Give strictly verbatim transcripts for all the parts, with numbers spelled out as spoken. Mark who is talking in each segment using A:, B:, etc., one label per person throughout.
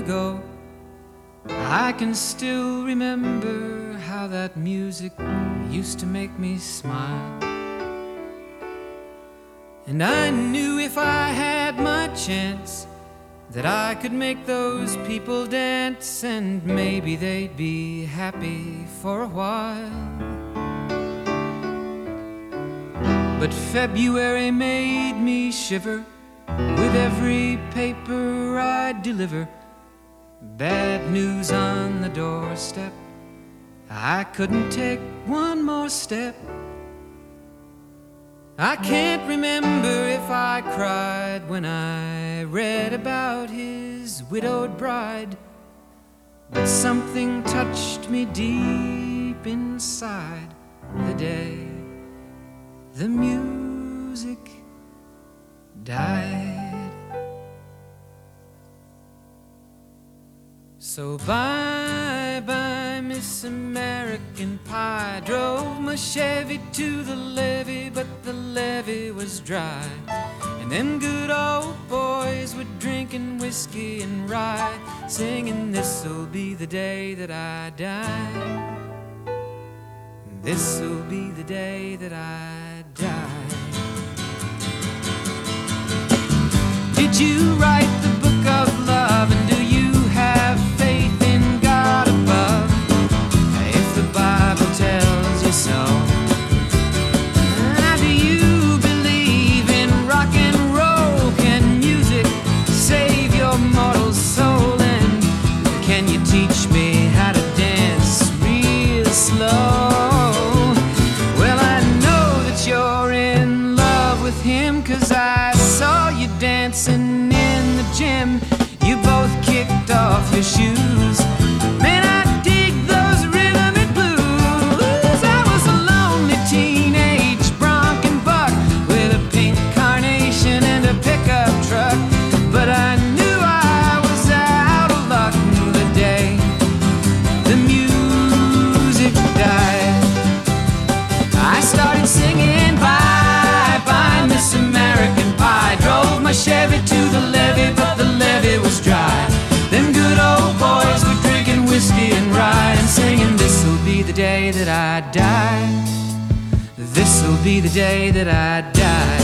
A: ago, I can still remember how that music used to make me smile. And I knew if I had my chance that I could make those people dance, and maybe they'd be happy for a while. But February made me shiver with every paper I'd deliver. Bad news on the doorstep, I couldn't take one more step. I can't remember if I cried when I read about his widowed bride, but something touched me deep inside the day the music died. So bye bye Miss American Pie. Drove my Chevy to the levee, but the levee was dry. And them good old boys were drinking whiskey and rye, singing, this'll be the day that I die. This'll be the day that I die. Did you write the book of love, and do you have faith in God above? If the Bible tells you so. Now, do you believe in rock and roll? Can music save your mortal soul? And can you teach me how to dance real slow? Well, I know that you're in love with him, 'cause I saw you dancing in the gym. You both kicked off your shoes. Man, I dig those rhythm and blues. I was a lonely teenage bronc and buck with a pink carnation and a pickup truck, but I knew I was out of luck the day the music died. I started singing bye bye Miss American Pie. Drove my Chevy to the levee, but the levee was dry. Them good old boys were drinking whiskey and rye, and singing, this'll be the day that I die. This'll be the day that I die.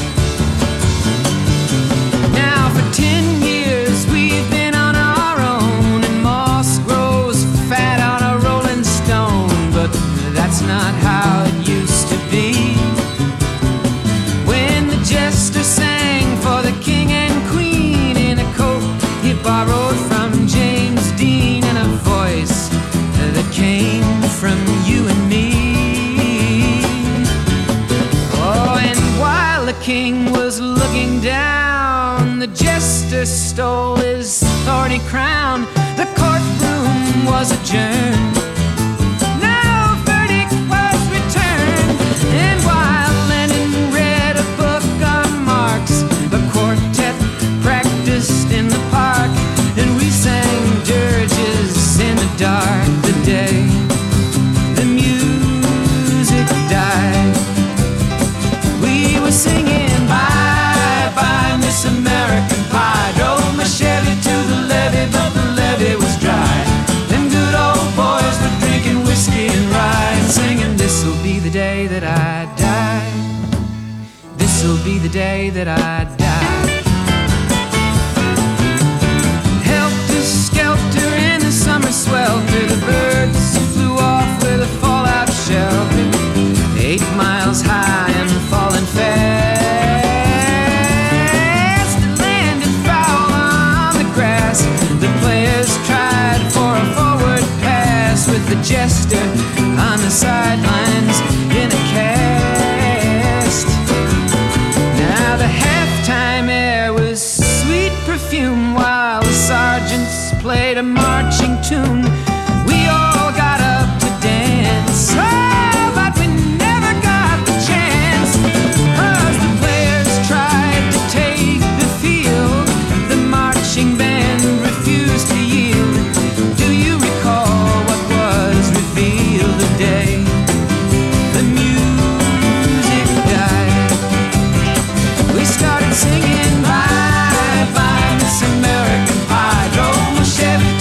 A: Now for ten years we've been on our own, and moss grows fat on a rolling stone, but that's not how it used to be. When the jester sang for the king and queen in a coat he borrowed from James Dean, and a voice that came from you and me. Oh, and while the king was looking down, the jester stole his thorny crown. The courtroom was adjourned. No verdict was returned. And while Lenin read a book on Marx, the quartet practiced in the park, and we sang dirges in the dark the day the music died. We were singing bye bye Miss American Pie. Drove my Chevy to the levee, but the levee was dry. Them good old boys were drinking whiskey and rye, and singing, this'll be the day that I die. This'll be the day that I die. Helter skelter in the summer swelter, the birds flew off with a fallout shelter. Eight miles high and falling fast, it landed foul on the grass. The players tried for a forward pass, with the jester on the sidelines in a cast. Now the halftime air was sweet perfume, while the sergeants played a marching tune. We all got up to dance, oh, but we never got the chance, 'cause the players tried to take the field. The marching band refused to yield. Do you recall what was revealed the day the music died? We started singing bye bye Miss American Pie. Drove my Chevy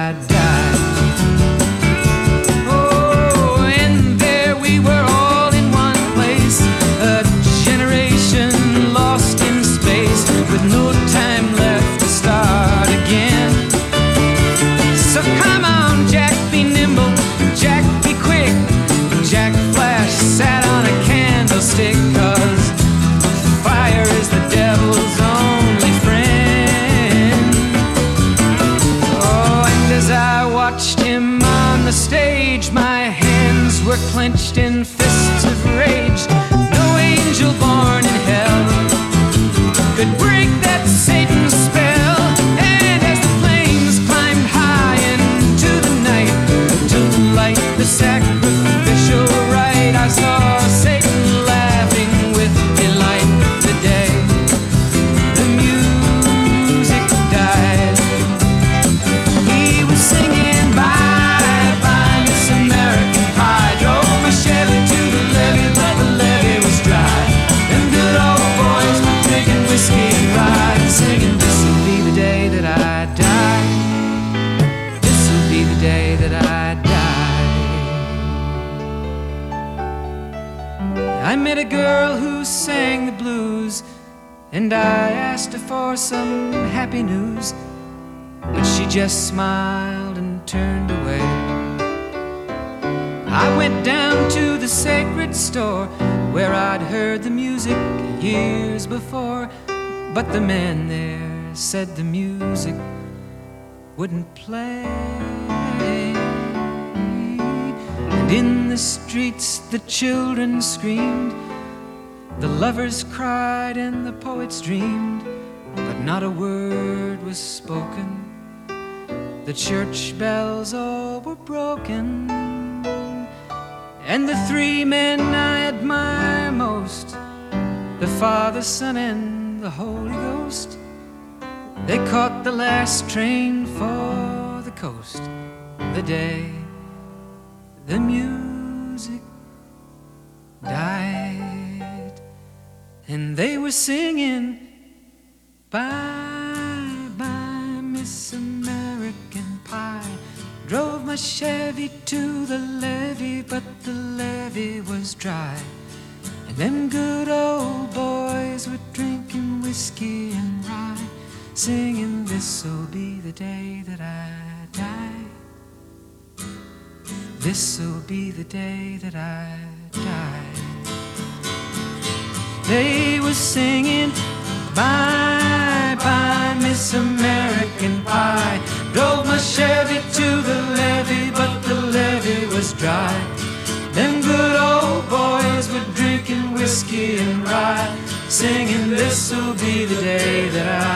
A: I died. Oh, and there we were all in one place, a generation lost in space, with no time left to start again. So come on, Jack, be nimble, Jack, be quick. Jack Flash sat on a candlestick, 'cause fire is the devil's only friend. Oh, and as I watched him on the stage, my hands were clenched in fists of rage. No angel born in hell could break that Satan's spell. And as the flames climbed high into the night to light the sacrificial rite, I saw Satan laughing with delight. The day the music died, he was singing bye bye Miss American Pie. Drove my Chevy to the levee, but the levee was dry. Them good old boys were drinking whiskey and rye, and singing, this'll be the day that I die. This'll be the day that I die. I met a girl who sang the blues, and I asked her for some happy news, but she just smiled and turned away. I went down to the sacred store where I'd heard the music years before, but the man there said the music wouldn't play. And in the streets the children screamed, the lovers cried and the poets dreamed, but not a word was spoken. The church bells all were broken, and the three men I admire most, the Father, Son, and the Holy Ghost, they caught the last train for the coast. The day the music died, and they were singing bye bye Miss American Pie. Drove my Chevy to the levee, but the levee was dry. And them good old boys were drinking whiskey and rye, singing, this'll be the day that I die. This'll be the day that I die. They were singing bye bye Miss American Pie. Drove my Chevy to the levee, but the levee was dry. Them good old boys were drinking whiskey and rye, singing, this'll be the day that I